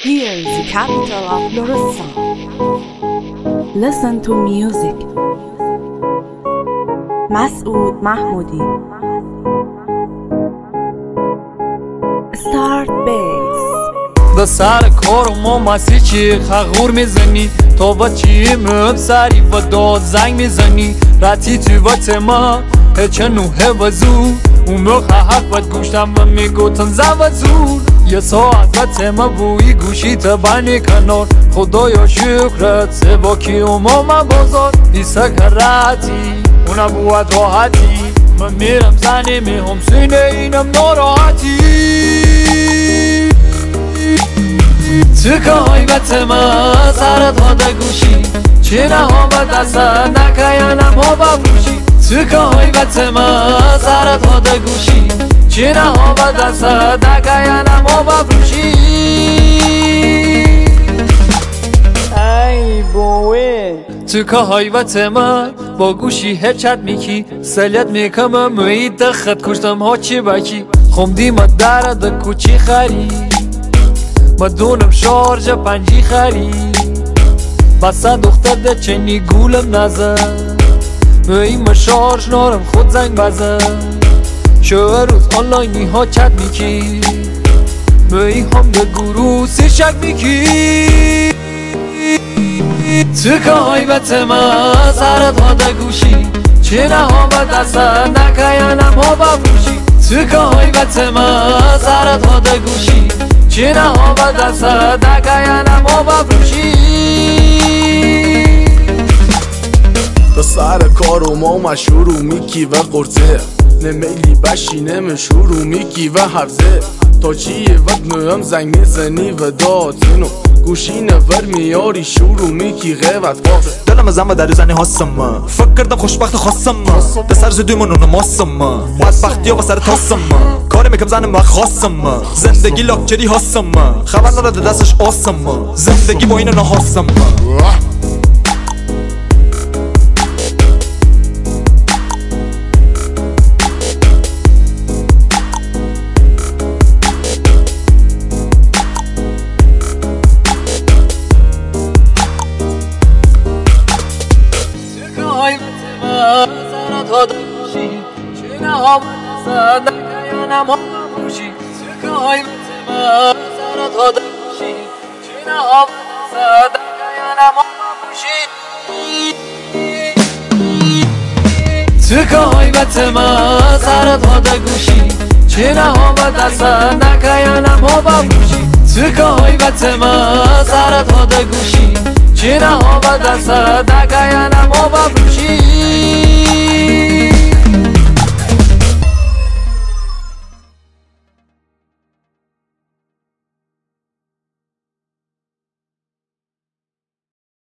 Here is the capital of Lorissa. Listen to music. مسعود محمودی. Start bass. ده سر کارم مسی چی خغور میزنی تو با چی مبسری و داد زنگ میزنی رتی توی با تما هچه نوه و زور اون موقع حق بد گوشتم و میگوتن زن و زور یه ساعت و تما بوی گوشی تبانی کنار خدایا شکرت سبا کی اوما من بازار ایسا کرتی اونا بود راحتی من میرم زنی میهم سینه اینم ناراحتی تو که حیبت ما سرت ها ده گوشی چینه ها با دست نکیانم ها بفروشی تو که حیبت ما سرت ها ده گوشی چینه ها با دست نکیانم ها بفروشی ای بوی تو که حیبت ما با گوشی هچت میکی سلیت میکم موید دخت کشتم ها چی بکی خومدی ما درد کوچی خرید مدونم شارژ پنجی خرید بسا دختر ده چنی گولم نزد این ما شارژ نارم خود زنگ بزد شو روز آنلاینی ها چت میکی این هم ده گروه سی شک میکی تو که حیبت ما سرت ها ده گوشی چینه ها با دست نکیانم ها بفروشی تو که حیبت ما سرت ها ده گوشی چینه ها با دست دکیانم ها بفروشی تا سر کارو ما شروع میکی و قرصه نمیلی بشینه شروع میکی و حفظه تا چیه وقت نویم زنگ میزنی و داتینو گوشی نور میاری شروع میکی غیبت باقه دلم از همه در زنی هستم فکر کردم خوشبخت خواستم به سر زدویمون اونو ماستم بدبختی ها با سر تاستم کاری میکم زنم و خواستم زندگی لاکچری هستم خبر نراده دستش آسم زندگی با اینو نهاستم سرت ها ده گوشی چینه ها با دست نکیانم ها بفروشی تو که حیبت ما سرت ها ده گوشی چینه ها با دست نکیانم ها بفروشی تو که حیبت ما سرت ها ده گوشی چینه ها با دست نکیانم ها بفروشی تو که حیبت ما سرت ها ده گوشی چینه ها با دست نکیانم ها بفروشی